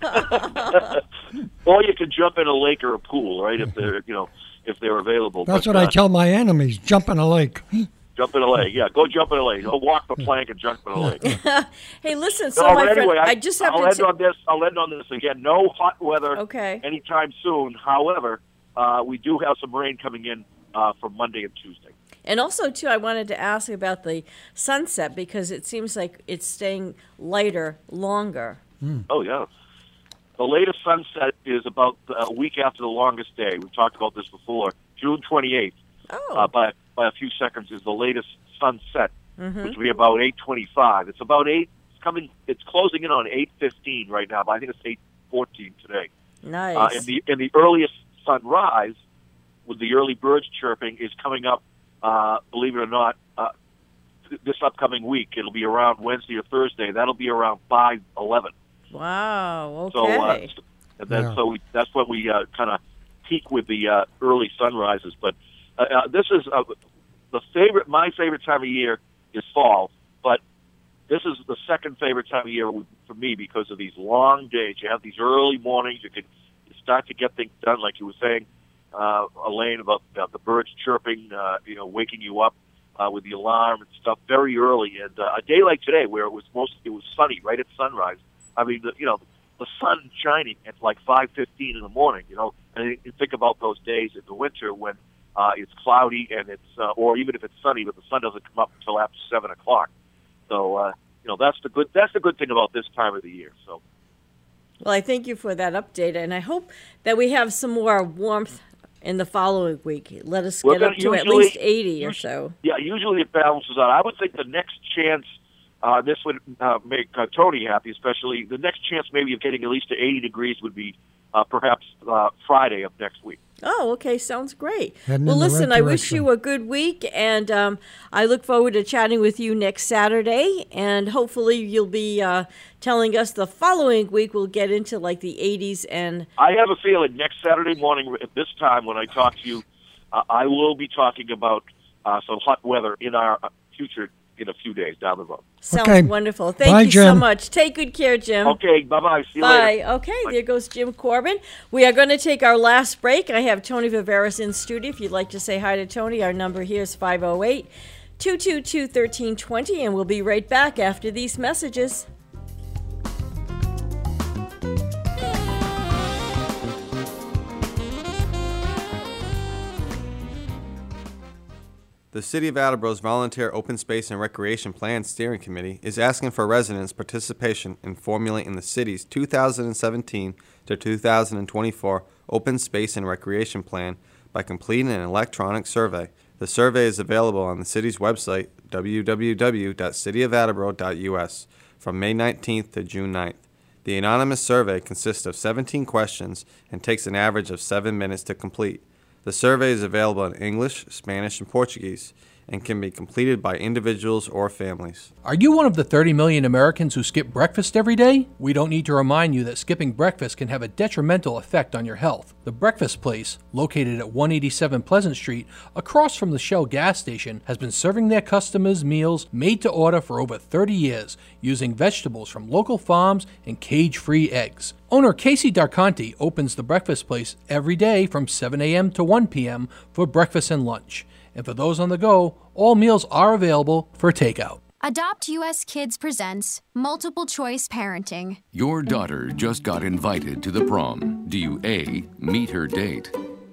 Or you can jump in a lake or a pool, right? If they're you know if they're available. That's But, what I uh, tell my enemies. Jump in a lake. Jump in a lake, yeah. Go jump in a lake. Go walk the plank and jump in a lake. Hey, listen, so no, my but anyway, friend, I, I just have I'll to... end t- on this. I'll end on this again. No hot weather Okay. anytime soon. However, uh, we do have some rain coming in uh, for Monday and Tuesday. And also, too, I wanted to ask about the sunset, because it seems like it's staying lighter longer. Oh, yeah. The latest sunset is about a week after the longest day. We've talked about this before. June twenty-eighth, oh. uh, by, by a few seconds, is the latest sunset, Mhm. which will be about eight twenty-five. It's about eight, it's coming, it's closing in on eight fifteen right now, but I think it's eight fourteen today. Nice. Uh, and the and the earliest sunrise, with the early birds chirping, is coming up. Uh, believe it or not, uh, th- this upcoming week. It'll be around Wednesday or Thursday. That'll be around five eleven. Wow, So, uh, okay. and then Yeah. so we, that's when we uh, kind of peak with the uh, early sunrises. But uh, uh, this is uh, the favorite. My favorite time of year is fall, this is the second favorite time of year for me because of these long days. You have these early mornings. You can start to get things done, like you were saying, uh, Elaine, about, about the birds chirping, uh, you know, waking you up uh, with the alarm and stuff very early. And uh, a day like today, where it was most, it was sunny right at sunrise. I mean, the, you know, the sun shining at like five fifteen in the morning. You know, and you think about those days in the winter when uh, it's cloudy and it's, uh, or even if it's sunny, but the sun doesn't come up until after seven o'clock. So, uh, you know, that's the good that's the good thing about this time of the year. So, well, I thank you for that update, and I hope that we have some more warmth in the following week. Let us We're get gonna up to usually, at least eighty or so. Yeah, usually it balances out. I would think the next chance, uh, this would uh, make uh, Tony happy, especially. The next chance maybe of getting at least to eighty degrees would be uh, perhaps uh, Friday of next week. Oh, okay. Sounds great. Heading Well, in the listen, right I wish direction. you a good week, and um, I look forward to chatting with you next Saturday, and hopefully you'll be uh, telling us the following week we'll get into like the eighties. And I have a feeling next Saturday morning at this time when I talk to you, uh, I will be talking about uh, some hot weather in our future in a few days down the road. Sounds Okay. wonderful. Thank Bye, you so Jim. much. Take good care, Jim. Okay, bye-bye. See you Bye. later. Okay, there goes Jim Corbin. We are going to take our last break. I have Tony Viveras in studio. If you'd like to say hi to Tony, our number here is five oh eight, two two two, one three two zero, and we'll be right back after these messages. The City of Attleboro's Volunteer Open Space and Recreation Plan Steering Committee is asking for residents' participation in formulating the city's two thousand seventeen to two thousand twenty-four Open Space and Recreation Plan by completing an electronic survey. The survey is available on the city's website, w w w dot city of attleboro dot u s, from May nineteenth to June ninth. The anonymous survey consists of seventeen questions and takes an average of seven minutes to complete. The survey is available in English, Spanish, and Portuguese, and can be completed by individuals or families. Are you one of the thirty million Americans who skip breakfast every day? We don't need to remind you that skipping breakfast can have a detrimental effect on your health. The Breakfast Place, located at one eighty-seven Pleasant Street, across from the Shell gas station, has been serving their customers meals made to order for over thirty years, using vegetables from local farms and cage-free eggs. Owner Casey Darconti opens the Breakfast Place every day from seven a.m. to one p.m. for breakfast and lunch. And for those on the go, all meals are available for takeout. Adopt U S Kids presents Multiple Choice Parenting. Your daughter just got invited to the prom. Do you A, meet her date?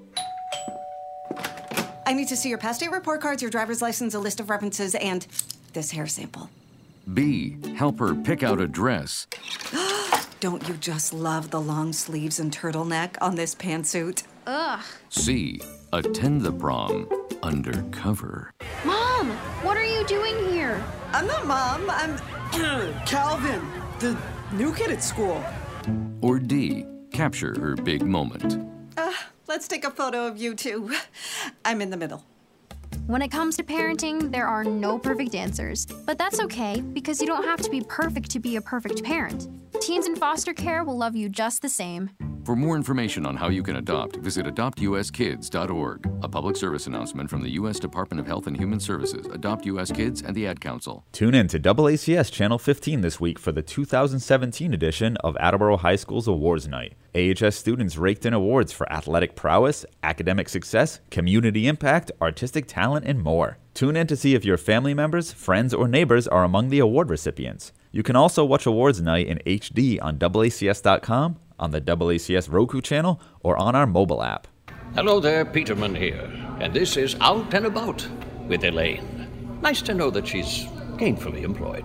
I need to see your past date report cards, your driver's license, a list of references, and this hair sample. B, help her pick out a dress? Don't you just love the long sleeves and turtleneck on this pantsuit? Ugh. C, attend the prom undercover. Mom, what are you doing here? I'm not Mom. I'm Calvin, the new kid at school. Or D, capture her big moment. Uh, let's take a photo of you two. I'm in the middle. When it comes to parenting, there are no perfect answers. But that's okay, because you don't have to be perfect to be a perfect parent. Teens in foster care will love you just the same. For more information on how you can adopt, visit adopt u s kids dot org. A public service announcement from the U S Department of Health and Human Services, Adopt U S Kids, and the Ad Council. Tune in to A A C S Channel fifteen this week for the two thousand seventeen edition of Attleboro High School's Awards Night. A H S students raked in awards for athletic prowess, academic success, community impact, artistic talent, and more. Tune in to see if your family members, friends, or neighbors are among the award recipients. You can also watch Awards Night in H D on A A C S dot com, on the A A C S Roku channel, or on our mobile app. Hello there, Peterman here, and this is Out and About with Elaine. Nice to know that she's gainfully employed.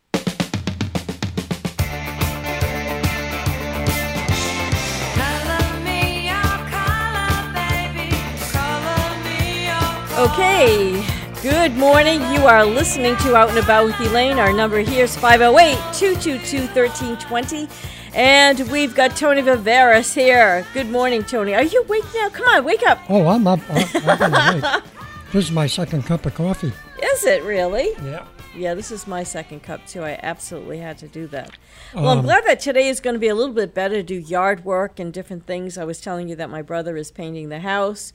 Okay, good morning. You are listening to Out and About with Elaine. Our number here is five oh eight, two two two, one three two zero. And we've got Tony Viveras here. Good morning, Tony. Are you awake now? Come on, wake up. Oh, I'm up. I'm, I'm awake. This is my second cup of coffee. Is it really? Yeah. Yeah, this is my second cup, too. I absolutely had to do that. Well, I'm Um, glad that today is going to be a little bit better to do yard work and different things. I was telling you that my brother is painting the house.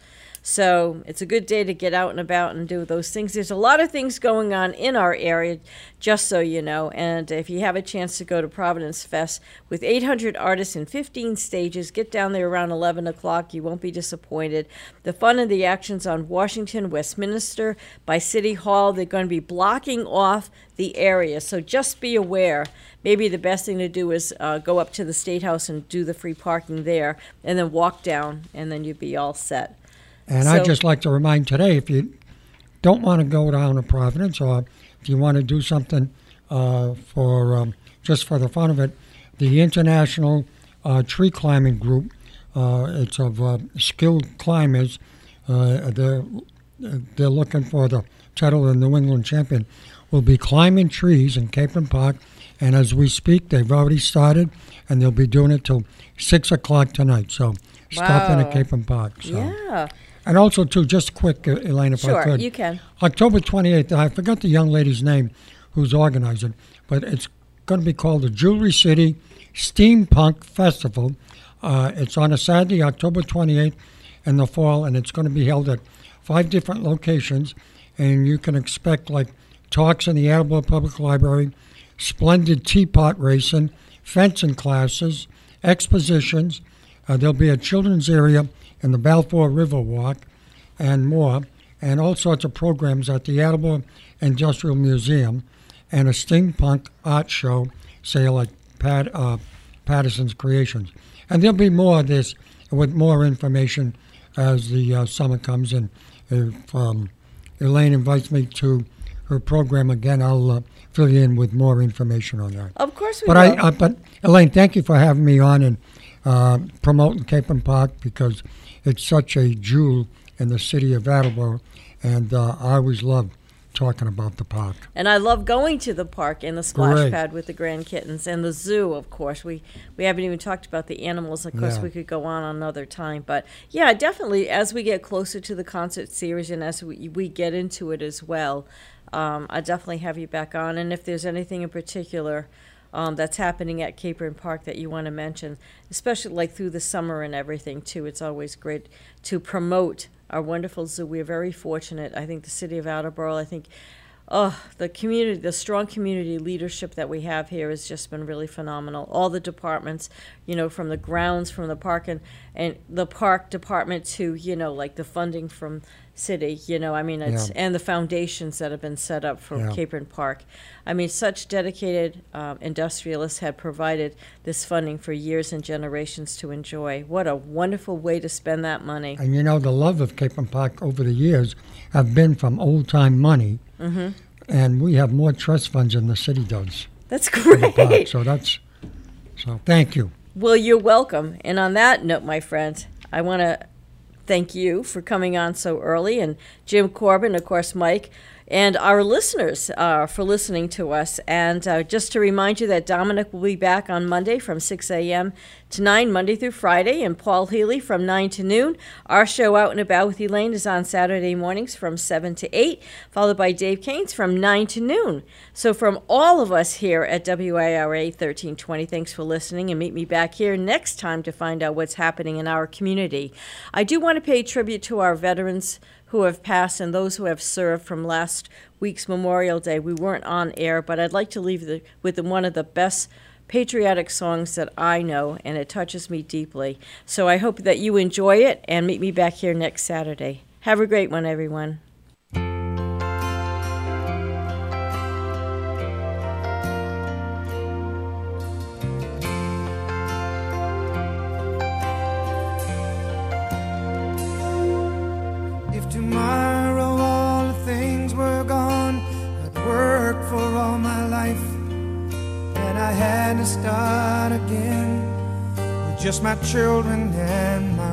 So it's a good day to get out and about and do those things. There's a lot of things going on in our area, just so you know. And if you have a chance to go to Providence Fest with eight hundred artists in fifteen stages, get down there around eleven o'clock. You won't be disappointed. The fun and the action's on Washington, Westminster, by City Hall. They're going to be blocking off the area. So just be aware. Maybe the best thing to do is uh, go up to the State House and do the free parking there and then walk down, and then you'd be all set. And So- I'd just like to remind today, if you don't want to go down to Providence, or if you want to do something uh, for um, just for the fun of it, the International uh, Tree Climbing Group, uh, it's of uh, skilled climbers. Uh, they're they're looking for the title of the New England champion. Will be climbing trees in Capron Park, and as we speak, they've already started, and they'll be doing it till six o'clock tonight. So stop in Wow. at Capron Park. So. Yeah. And also, too, just quick, uh, Elaine, if Sure, I could. you can. October twenty-eighth, I forgot the young lady's name who's organizing, but it's going to be called the Jewelry City Steampunk Festival. Uh, it's on a Saturday, October twenty-eighth in the fall, and it's going to be held at five different locations. And you can expect, like, talks in the Attleboro Public Library, splendid teapot racing, fencing classes, expositions. Uh, there'll be a children's area in the Balfour River Walk, and more, and all sorts of programs at the Attleboro Industrial Museum, and a steampunk art show, say like Pat, uh, Patterson's Creations. And there'll be more of this with more information as the uh, summer comes. And if um, Elaine invites me to her program again, I'll uh, fill you in with more information on that. Of course we but will. I, uh, but Elaine, thank you for having me on and uh, promoting Capron Park, because it's such a jewel in the city of Attleboro, and uh, I always love talking about the park. And I love going to the park and the splash Great. pad with the grand kittens and the zoo, of course. We we haven't even talked about the animals. Of course, Yeah. we could go on another time. But, yeah, definitely, as we get closer to the concert series and as we, we get into it as well, um, I definitely have you back on. And if there's anything in particular um, that's happening at Capron Park that you want to mention, especially like through the summer and everything, too, it's always great to promote our wonderful zoo. We're very fortunate. I think the city of Attleboro, I think, oh, the community, the strong community leadership that we have here has just been really phenomenal. All the departments, you know, from the grounds, from the park and, and the park department to, you know, like the funding from city, you know, I mean, it's, Yeah. and the foundations that have been set up for Yeah. Capron Park. I mean, such dedicated um, industrialists have provided this funding for years and generations to enjoy. What a wonderful way to spend that money. And you know, the love of Capron Park over the years have been from old-time money, Mhm. and we have more trust funds than the city does. That's for the park. great. So that's, so thank you. Well, you're welcome. And on that note, my friend, I want to thank you for coming on so early, and Jim Corbin, of course, Mike, and our listeners uh, for listening to us. And uh, just to remind you that Dominic will be back on Monday from six a.m. to nine, Monday through Friday, and Paul Healy from nine to noon. Our show Out and About with Elaine is on Saturday mornings from seven to eight, followed by Dave Keynes from nine to noon. So from all of us here at W I R A thirteen twenty, thanks for listening, and meet me back here next time to find out what's happening in our community. I do want to pay tribute to our veterans who have passed and those who have served from last week's Memorial Day. We weren't on air, but I'd like to leave the, with the, one of the best patriotic songs that I know, and it touches me deeply. So I hope that you enjoy it and meet me back here next Saturday. Have a great one, everyone. If tomorrow all the things were gone, I'd worked for all my life, and I had to start again with just my children and my